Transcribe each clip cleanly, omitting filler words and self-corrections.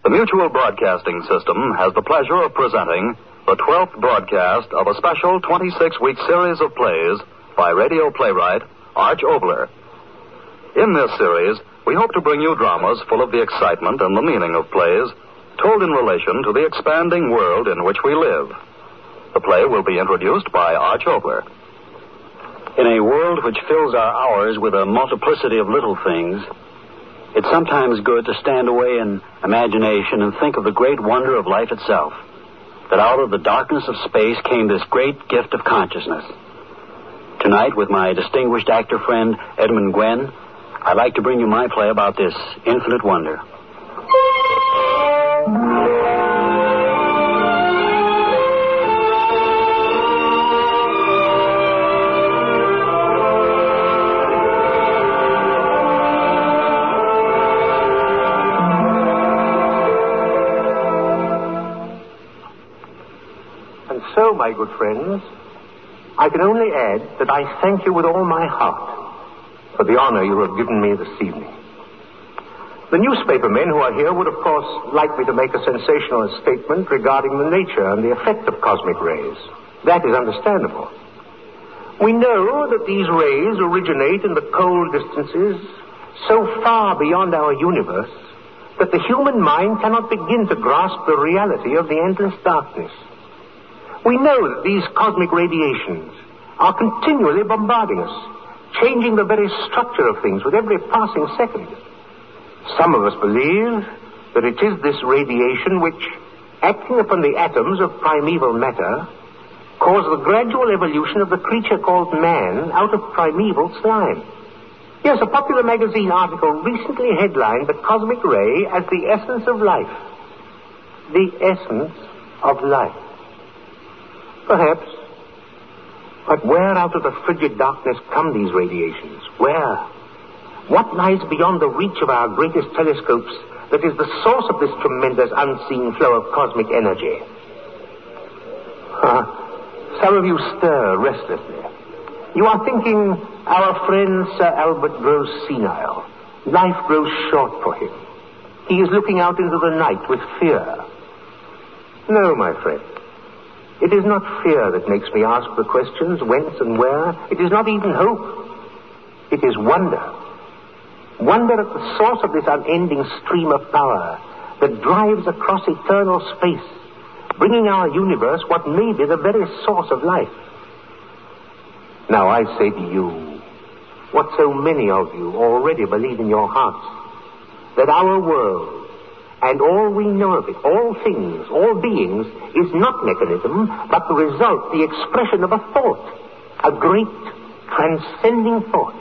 The Mutual Broadcasting System has the pleasure of presenting the 12th broadcast of a special 26-week series of plays by radio playwright ArchObler. In this series, we hope to bring you dramas full of the excitement and the meaning of plays, told in relation to the expanding world in which we live. The play will be introduced byChBer. In a world which fills our hours with a multiplicity of little things, it's sometimes good to stand away in imagination and think of the great wonder of life itself. That out of the darkness of space came this great gift of consciousness. Tonight, with my distinguished actor friend Edmund Gwen, I'd like to bring you my play about this infinite wonder. So, my good friends, I can only add that I thank you with all my heart for the honor you have given me this evening. The newspaper men who are here would, of course, like me to make a sensational statement regarding the nature and the effect of cosmic rays. That is understandable. We know that these rays originate in the cold distances so far beyond our universe that the human mind cannot begin to grasp the reality of the endless darkness. We know that these cosmic radiations are continually bombarding us, changing the very structure of things with every passing second. Some of us believe that it is this radiation which, acting upon the atoms of primeval matter, caused the gradual evolution of the creature called man out of primeval slime. Yes, a popular magazine article recently headlined the cosmic ray as the essence of life. The essence of life. Perhaps. But where out of the frigid darkness come these radiations? Where? What lies beyond the reach of our greatest telescopes that is the source of this tremendous unseen flow of cosmic energy? Some of you stir restlessly. You are thinking, our friend Sir Albert grows senile. Life grows short for him. He is looking out into the night with fear. No, my friend. It is not fear that makes me ask the questions whence and where. It is not even hope. It is wonder. Wonder at the source of this unending stream of power that drives across eternal space, bringing our universe what may be the very source of life. Now I say to you, what so many of you already believe in your hearts, that our world, and all we know of it, all things, all beings, is not mechanism, but the result, the expression of a thought, a great, transcending thought.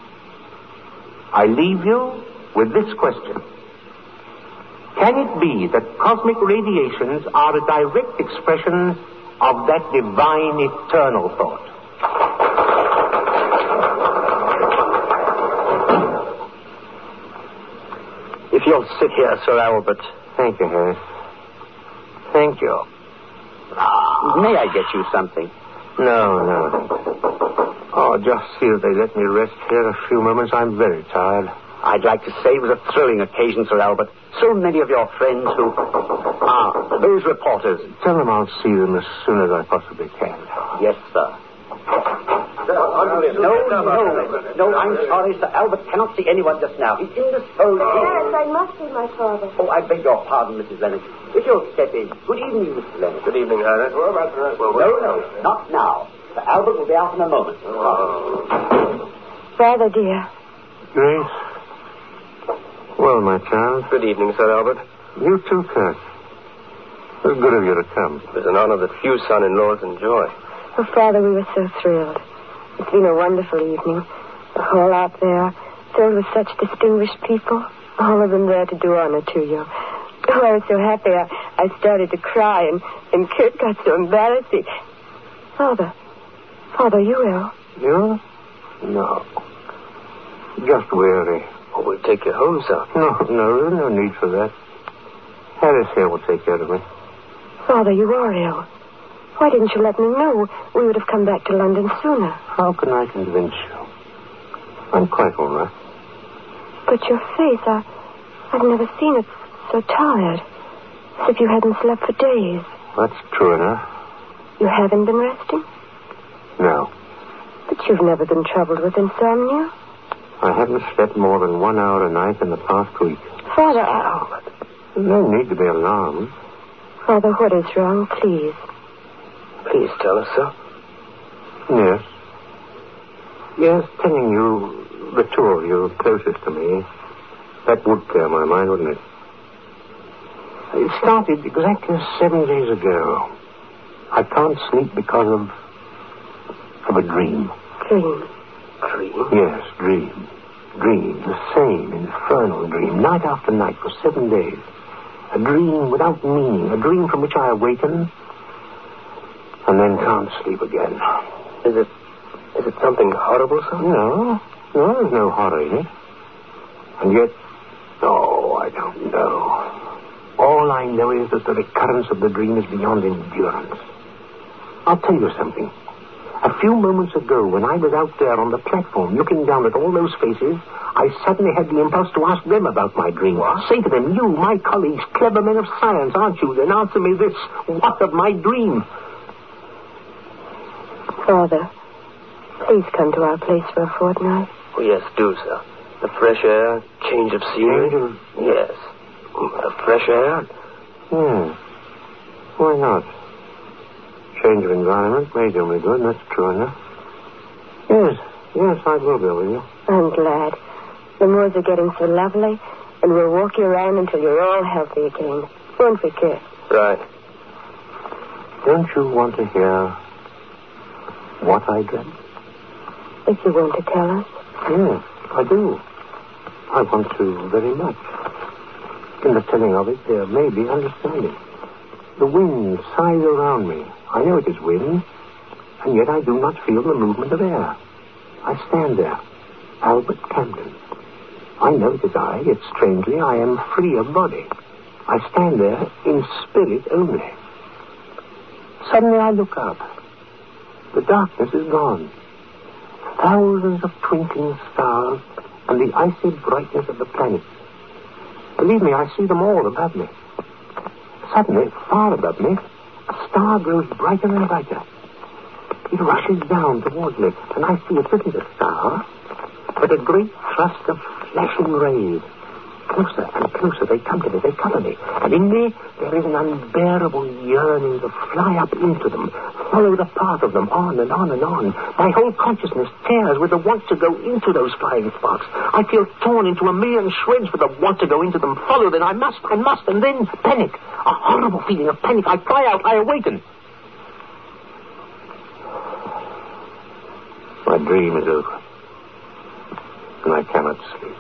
I leave you with this question. Can it be that cosmic radiations are a direct expression of that divine, eternal thought? If you'll sit here, Sir Albert. Thank you, Harry. Thank you. May I get you something? No. Oh, just see that they let me rest here a few moments. I'm very tired. I'd like to say it was a thrilling occasion, Sir Albert. So many of your friends who... those reporters. Tell them I'll see them as soon as I possibly can. Yes, sir. No, I'm sorry, Sir Albert cannot see anyone just now. He's indisposed. Yes, I must see my father. Oh, I beg your pardon,Rs.Ennett. If you'll step in. Good evening, Mr.Ennett. Good evening, Harriet. No, not now. Sir Albert will be out in a moment. Father, dear. Grace. Well, my child. Good evening,Ir Albert. You too, Kurt. It was good of you to come. It was an honor that few son-in-laws enjoy. Oh, Father, we were so thrilled. It's been a wonderful evening. The hall out there, filled with such distinguished people. All of them there to do honor to you. Oh, I was so happy I started to cry, and Kurt got so embarrassed. Father, are you ill? You? No. Just weary. Oh, we'll take you home, sir. No, there's no need for that. Harris here will take care of me. Father, you are ill. Why didn't you let me know? We would have come back to London sooner. How can I convince you? I'm quite all right. But your face, I've never seen it so tired. As if you hadn't slept for days. That's true enough. You haven't been resting? No. But you've never been troubled with insomnia. I haven't slept more than 1 hour a night in the past week. Father, There's no need to be alarmed. Father, what is wrong, please? Please tell us, sir. Yes. Yes, telling you, the two of you closest to me, that would clear my mind, wouldn't it? It started exactly 7 days ago. I can't sleep because of a dream. Dream? Dream? Yes, dream. Dream. The same infernal dream, night after night for 7 days. A dream without meaning. A dream from which I awaken and then can't sleep again. Is it something horrible, sir? No, there's no horror in it. And yet, I don't know. All I know is that the recurrence of the dream is beyond endurance. I'll tell you something. A few moments ago, when I was out there on the platform looking down at all those faces, I suddenly had the impulse to ask them about my dream. What? Say to them, you, my colleagues, clever men of science, aren't you? Then answer me this. What of my dream? Father, please come to our place for a fortnight. Oh, yes, do, sir. The fresh air, change of scenery. Yes. Fresh air? Why not? Change of environment may do me good, that's true enough. Yes, I will go with you. I'm glad. The moors are getting so lovely, and we'll walk you around until you're all healthy again. Won't we, Kid? Right. Don't you want to hear what I dreamt? If you want to tell us. Yes, I do. I want to very much. In the telling of it, there may be understanding. The wind sighs around me. I know it is wind, and yet I do not feel the movement of air. I stand there, Albert Camden. I know it is I, yet strangely I am free of body. I stand there in spirit only. Suddenly I look up. The darkness is gone. Thousands of twinkling stars and the icy brightness of the planets. Believe me, I see them all above me. Suddenly, far above me, a star grows brighter and brighter. It rushes down towards me, and I see it isn't a star, but a great thrust of flashing rays. Closer and closer they come to me, they cover me. And in me, there is an unbearable yearning to fly up into them, follow the path of them, on and on and on. My whole consciousness tears with the want to go into those flying sparks. I feel torn into a million shreds with the want to go into them, follow them. I must, and then panic. A horrible feeling of panic. I cry out, I awaken. My dream is over, and I cannot sleep.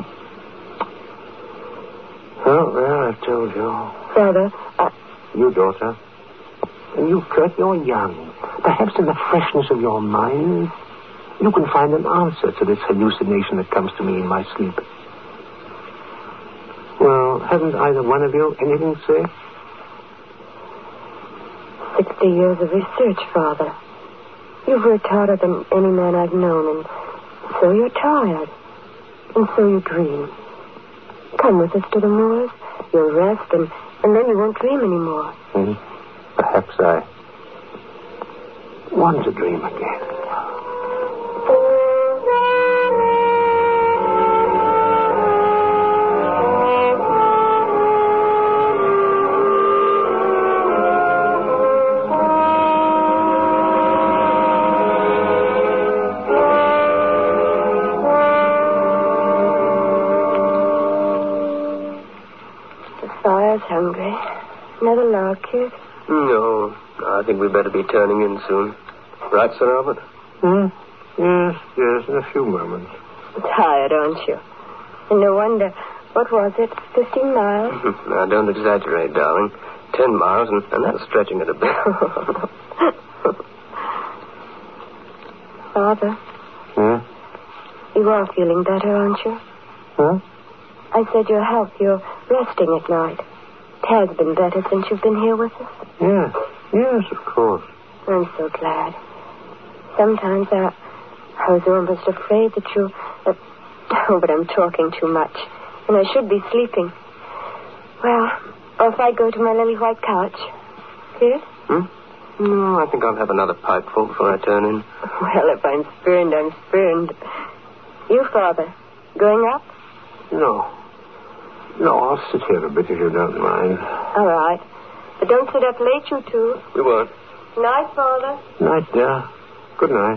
Oh, well, I've told you. Father, You, daughter. You, Kurt, you're young. Perhaps in the freshness of your mind, you can find an answer to this hallucination that comes to me in my sleep. Well, haven't either one of you anything to say? 60 years of research, Father. You've worked harder than any man I've known, and so you're tired. And so you dream. Come with us to the moors. You'll rest, and then you won't dream anymore. Perhaps I want to dream again. Hungry. Another log, kid? No, I think we'd better be turning in soon. Right, Sir Albert? Yes, in a few moments. Tired, aren't you? And no wonder. What was it, 15 miles? Now, don't exaggerate, darling. 10 miles, and that's stretching it a bit. Father? You are feeling better, aren't you? I said your health, you're resting at night. It has been better since you've been here with us. Yes, of course. I'm so glad. Sometimes I was almost afraid that you... Oh, but I'm talking too much. And I should be sleeping. Well, Or if I go to my little white couch. Yes? No, I think I'll have another pipeful before I turn in. Well, if I'm spurned, I'm spurned. You, Father, going up? No. No, I'll sit here a bit if you don't mind. All right. But don't sit up late, you two. We won't. Night, Father. Night, dear. Good night.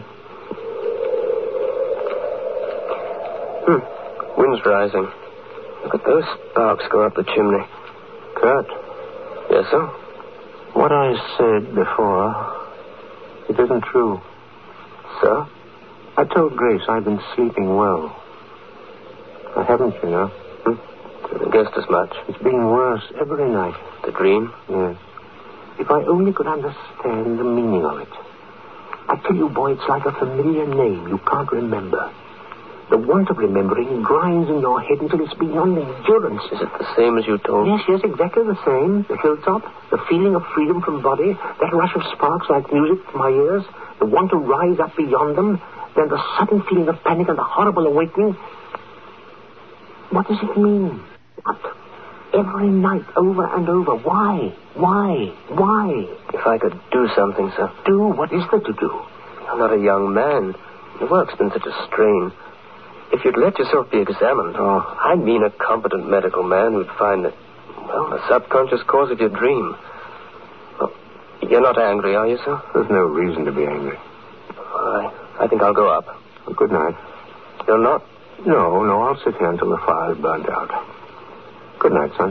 Wind's rising. Look at those sparks go up the chimney. Kurt. Yes, sir? What I said before, it isn't true. Sir? I toldGraceVe been sleeping well. I haven't, you know. I guessed as much. It's been worse every night. The dream? Yes. If I only could understand the meaning of it. I tell you, boy, it's like a familiar name you can't remember. The want of remembering grinds in your head until it's beyond endurance. Is it the same as you told? Yes, exactly the same. The hilltop, the feeling of freedom from body, that rush of sparks like music to my ears, the want to rise up beyond them, then the sudden feeling of panic and the horrible awakening. What does it mean? What? Every night, over and over. Why? If I could do something, sir. Do? What is there to do? I'm not a young man. The work's been such a strain. If you'd let yourself be examined, I mean a competent medical man who'd find that, well, the subconscious cause of your dream. Well, you're not angry, are you, sir? There's no reason to be angry. I think I'll go up. Well, good night. You're not? No, I'll sit here until the fire's burnt out. Good night, son.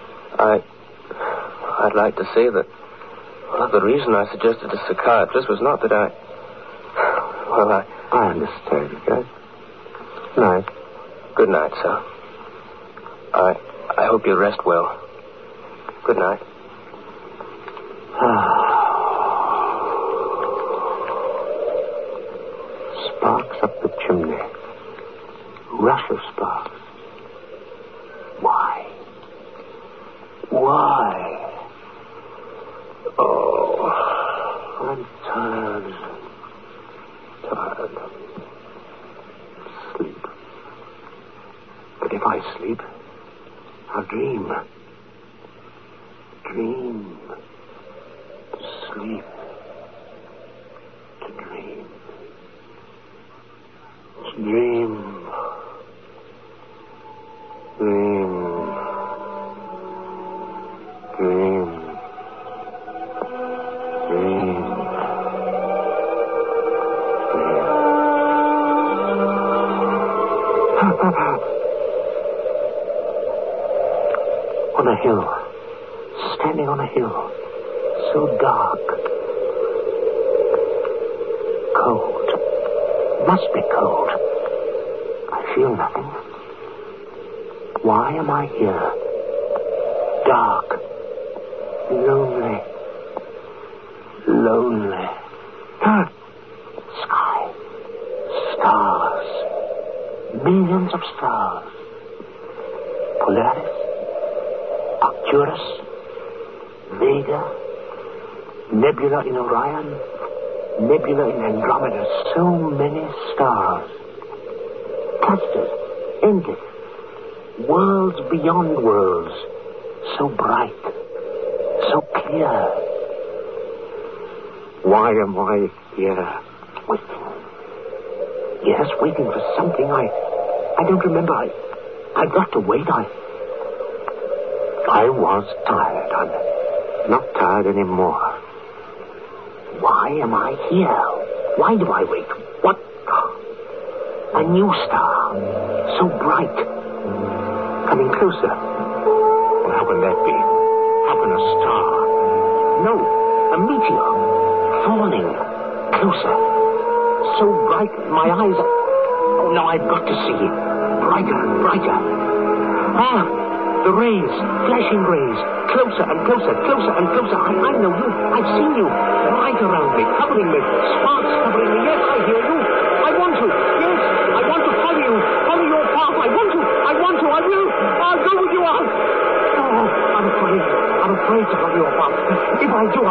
I'd like to say that, well, the reason I suggested a psychiatrist was not that I understand, okay? Night. Good night, sir. I hope you rest well. Good night. Sparks up the chimney. Rush of sparks. Why? Oh, I'm tired. Sleep. But if I sleep, I'll dream. Dream. Sleep. To dream. Dream. Dream. Dream. Dream. On a hill. Standing on a hill. So dark. Cold. Must be cold. I feel nothing. Why am I here? Dark. Lonely. Sky. Stars. Millions of stars. Polaris. Arcturus. Vega. Nebula in Orion. Nebula in Andromeda. So many stars. Clusters. Endless. Worlds beyond worlds. So bright. So clear. Why am I here? Waiting. Yes, waiting for something. I don't remember. I got to wait. I was tired. I'm not tired anymore. Why am I here? Why do I wait? What? A new star. So bright. Coming closer. Well, how can that be? How can a star? No, a meteor. Falling. Closer. So bright, my eyes are... Oh, now I've got to see. Brighter and brighter. The rays. Flashing rays. Closer and closer, closer and closer. I know you. I've seen you. Right around me, covering me. Sparks covering me. Yes, I hear you. I want to. Yes, I want to follow you. Follow your path. I want to. I will. I'll go with you on. Oh, I'm afraid to follow your path. If I do,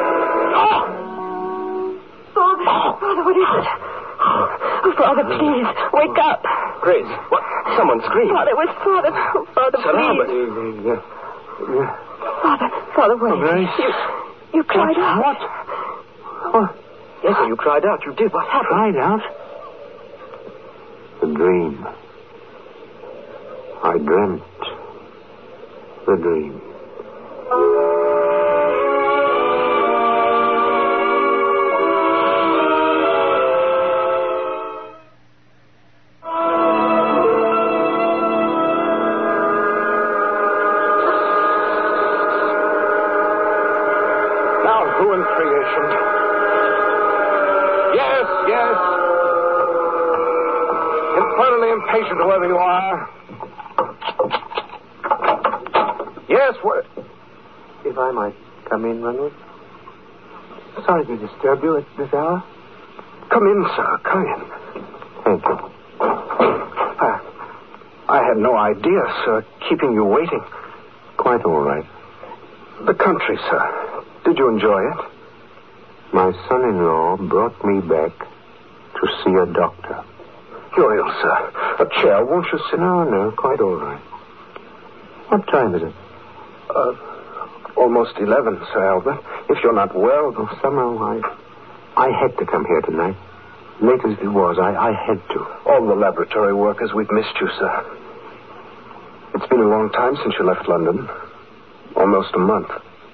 Father, what is it? Oh, Father, please, wake up. Grace, what? Someone screamed. Father, it was Father. Oh, Father, please. Father, wait. Oh, Grace. You cried out. What? Yes, sir, you cried out. You did. What happened? Cried out? The dream. I dreamt the dream. Who in creation? Yes. Infernally impatient, whoever you are. Yes, what? If I might come in, Reynolds. Sorry to disturb you at this hour. Come in, sir. Come in. Thank you. I had no idea, sir, keeping you waiting. Quite all right. The country, sir. Did you enjoy it? My son-in-law brought me back to see a doctor. You're ill, sir. A chair, won't you sit? No, quite all right. What time is it? Almost 11, Sir Albert. If you're not well... Oh, somehow I had to come here tonight. Late as it was, I had to. All the laboratory workers, we've missed you, sir. It's been a long time since you left London. Almost a month.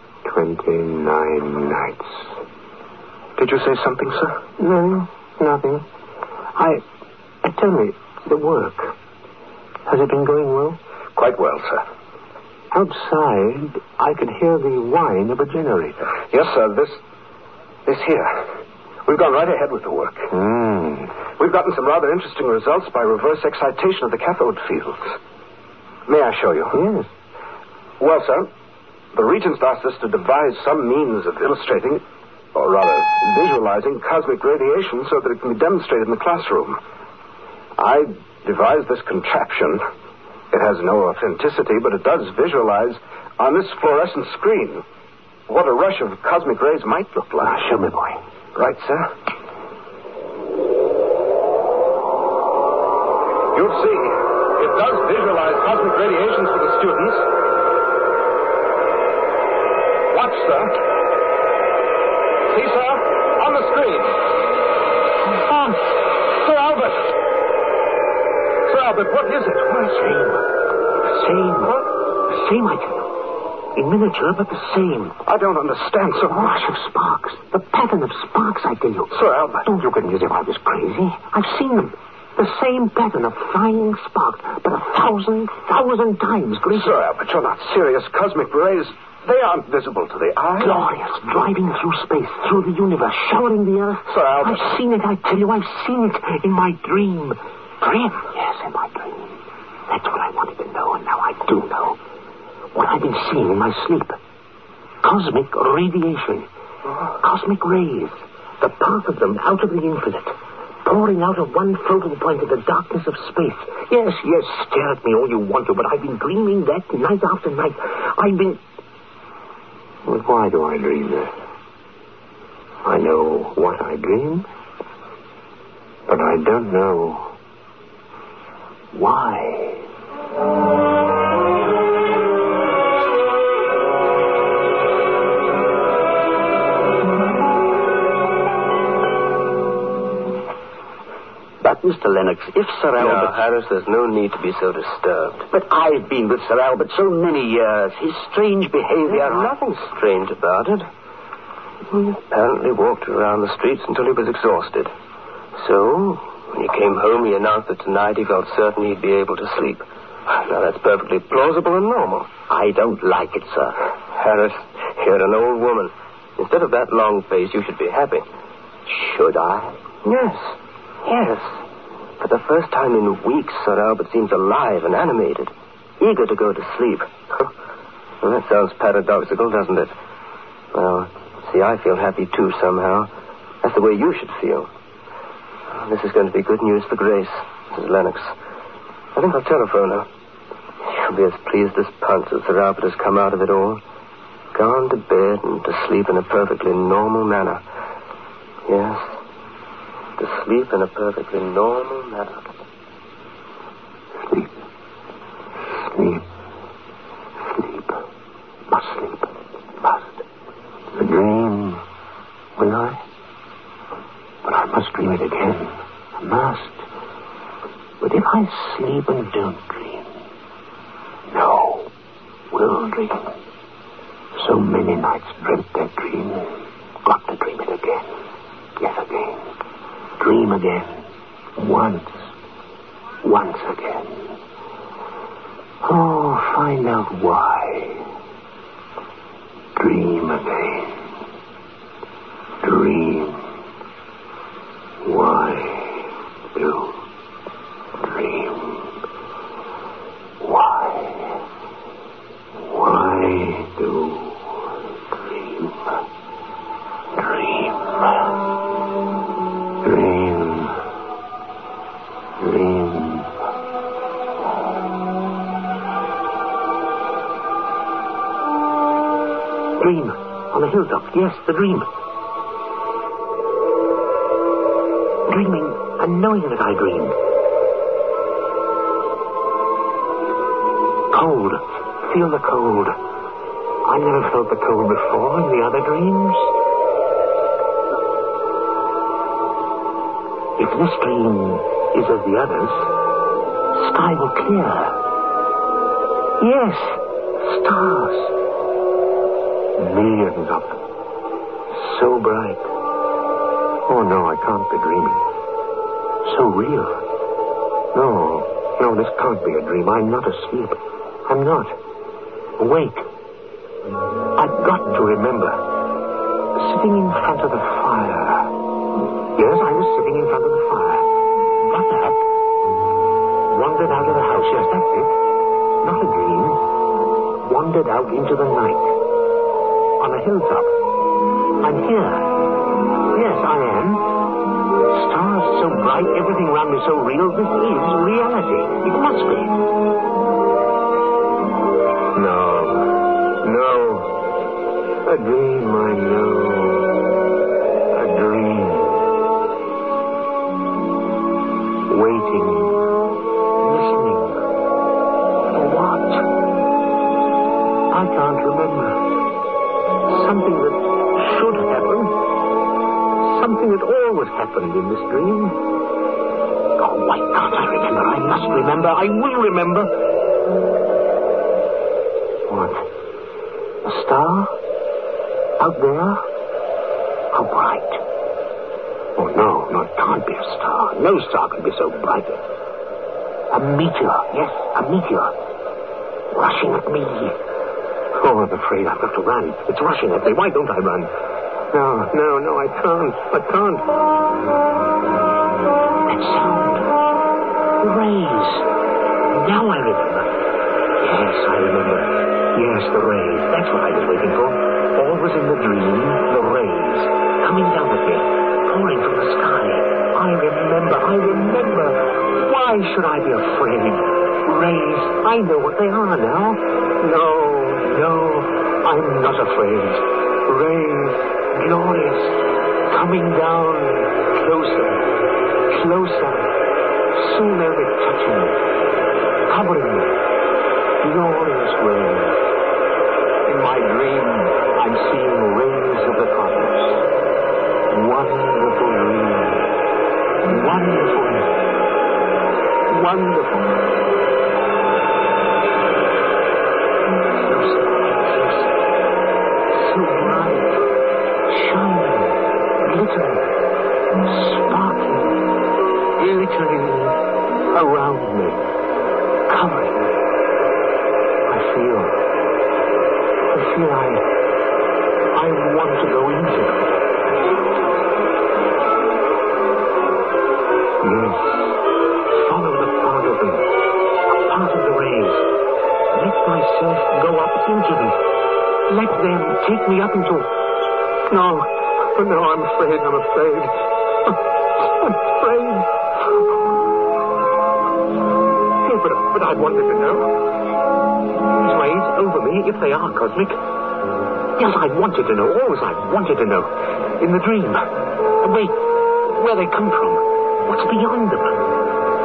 29 nights. Did you say something, sir? No, nothing. Tell me, the work. Has it been going well? Quite well, sir. Outside, I could hear the whine of a generator. Yes, sir, this here. We've gone right ahead with the work. We've gotten some rather interesting results by reverse excitation of the cathode fields. May I show you? Yes. Well, sir, the Regents asked us to devise some means of illustrating, or rather, visualizing cosmic radiation so that it can be demonstrated in the classroom. I devised this contraption. It has no authenticity, but it does visualize on this fluorescent screen what a rush of cosmic rays might look like. Show me, boy. Right, sir. You'll see. It does visualize cosmic radiations for the students. Watch, sir. See, sir? On the screen. Sir Albert. Sir Albert, what is it? What? Same. What? The same, I tell you. In miniature, but the same. I don't understand, sir. A rush of sparks. The pattern of sparks, I tell you. Sir Albert. Don't look at me as if I was crazy. I've seen them. The same pattern of flying sparks, but 1,000 times greater. Sir Albert, you're not serious. Cosmic rays, they aren't visible to the eye. Glorious, driving through space, through the universe, showering the earth. Sir Albert. I've seen it, I tell you. I've seen it in my dream. Dream? Yes, in my dream. That's what I wanted to know, and now I do know. What I've been seeing in my sleep. Cosmic radiation. Cosmic rays. The path of them out of the infinite. Pouring out of one floating point in the darkness of space. Yes, stare at me all you want to, but I've been dreaming that night after night. I've been... Well, why do I dream that? I know what I dream, but I don't know why. But, Mr. Lennox, if Sir Albert... No, Harris, there's no need to be so disturbed. But I've been with Sir Albert so many years. His strange behavior... There's nothing strange about it. He apparently walked around the streets until he was exhausted. So, when he came home, he announced that tonight he felt certain he'd be able to sleep. Now, that's perfectly plausible and normal. I don't like it, sir. Harris, you're an old woman. Instead of that long face, you should be happy. Should I? Yes. For the first time in weeks, Sir Albert seems alive and animated, eager to go to sleep. Well, that sounds paradoxical, doesn't it? Well, see, I feel happy too somehow. That's the way you should feel. This is going to be good news for Grace, Mrs. Lennox. I think I'll telephone her. She'll be as pleased as Punch that Sir Albert has come out of it all. Gone to bed and to sleep in a perfectly normal manner. Yes. To sleep in a perfectly normal manner. Sleep. must sleep. Must. A dream. Will I? But I must dream it again. I must. But if I sleep and don't dream, no, will dream. So many nights dreamt that dream. Got to dream it again. Yes, again. Dream again. Once again. Oh, find out why. Dream again. Dream. Why do dream? Why do dream? Dream. Dream on the hilltop. Yes, the dream. Dreaming and knowing that I dreamed. Cold. Feel the cold. I never felt the cold before in the other dreams. If this dream is of the others, sky will clear. Yes, stars. Millions of them. So bright. Oh, no, I can't be dreaming. So real. No, this can't be a dream. I'm not asleep. I'm not. Awake. I've got to remember. Sitting in front of the fire. Yes, I was sitting in front of the fire. Got up. Wandered out of the house. Yes, that's it. Not a dream. Wandered out into the night. On a hilltop. I'm here. Yes, I am. Stars so bright, everything around me so real. This is reality. It must be. No. A dream, I know. A dream. Waiting. Listening. For what? I can't remember. Something that should happen. Something that always happened in this dream. Oh, why can't I remember? I must remember. I will remember. What? A star? Out there? How bright. Oh, no, it can't be a star. No star can be so bright. A meteor. Yes, a meteor. Rushing at me. Oh, I'm afraid I've got to run. It's rushing at me. Why don't I run? No, I can't. That sound. The rays. Now I remember. Yes, I remember. Yes, the rays. That's what I was waiting for. Always in the dream, the rays. Coming down at me. Pouring from the sky. I remember. Why should I be afraid? Rays. I know what they are now. No, I'm not afraid. Rays, glorious, coming down, closer. Soon they'll be touching me, covering me. Glorious rays. In my dream, I'm seeing rays of the cosmos. Wonderful dream. Wonderful. So bright, shining, glittering, sparkling, glittering around me, covering me. I feel I want to go into them. Yes, follow the path of them, a part of the rays. Let myself go up into them. Let them take me up into... No, I'm afraid. I'm afraid. Hey, but I wanted to know. These rays over me, if they are cosmic. Yes, I wanted to know. Always I wanted to know. In the dream. Wait, where they come from. What's beyond them.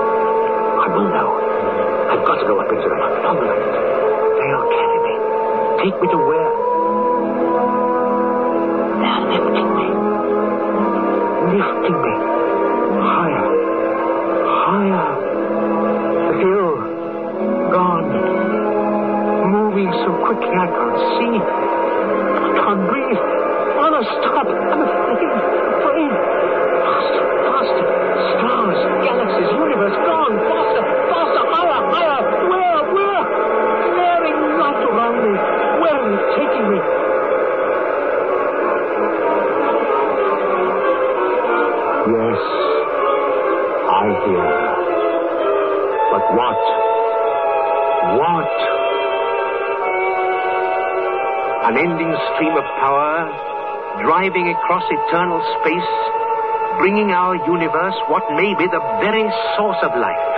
I will know. I've got to go up into them. On the land. They'll carry me. Take me to where? They're lifting me. Lifting me. Higher. Higher. The hill. Gone. Moving so quickly I can't see. I can't breathe. Anna, stop. I'm afraid. Afraid. Faster. Faster. Stars. Galaxies. Universe. Gone. Faster. Faster. Higher. Higher. Where? Where? Glaring light around me. Where are you taking me? Yes. I hear. But what? What? Unending stream of power, driving across eternal space, bringing our universe what may be the very source of life.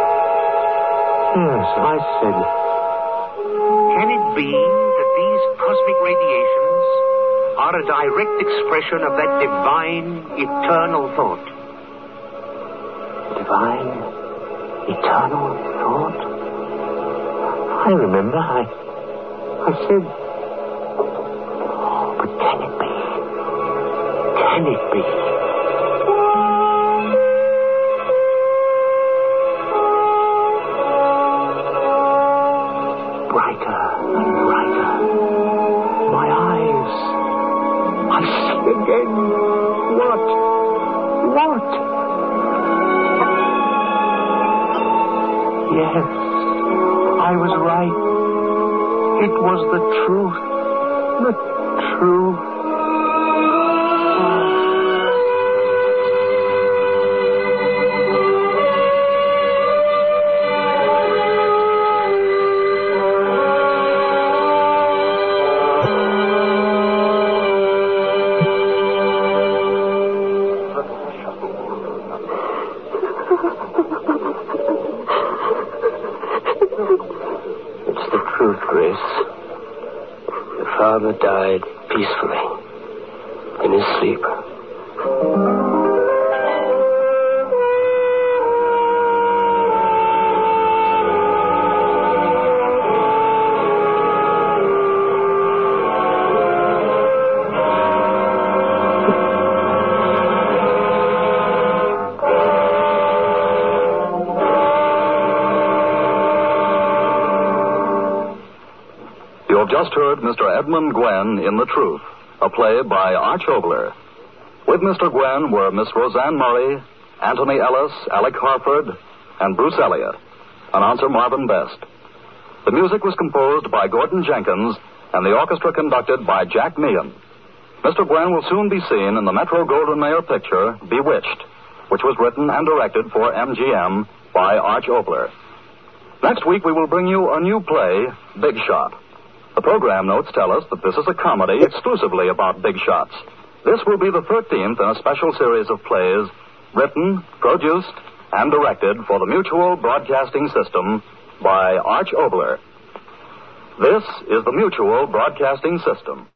Yes, I said. Can it be that these cosmic radiations are a direct expression of that divine, eternal thought? Divine, eternal thought? I remember. I said... But can it be? Can it be? Brighter and brighter. My eyes. I see again. What? What? Yes, I was right. It was the truth. The truth. It's the truth, Grace. Your father died peacefully in his sleep. You have just heard Mr. Edmund Gwenn in The Truth, a play by Arch Obler. With Mr. Gwenn were Miss Roseanne Murray, Anthony Ellis, Alec Harford, and Bruce Elliott. Announcer Marvin Best. The music was composed by Gordon Jenkins, and the orchestra conducted by Jack Meehan. Mr. Gwenn will soon be seen in the Metro Goldwyn Mayer picture, Bewitched, which was written and directed for MGM by Arch Obler. Next week, we will bring you a new play, Big Shot. The program notes tell us that this is a comedy exclusively about big shots. This will be the 13th in a special series of plays written, produced, and directed for the Mutual Broadcasting System by Arch Obler. This is the Mutual Broadcasting System.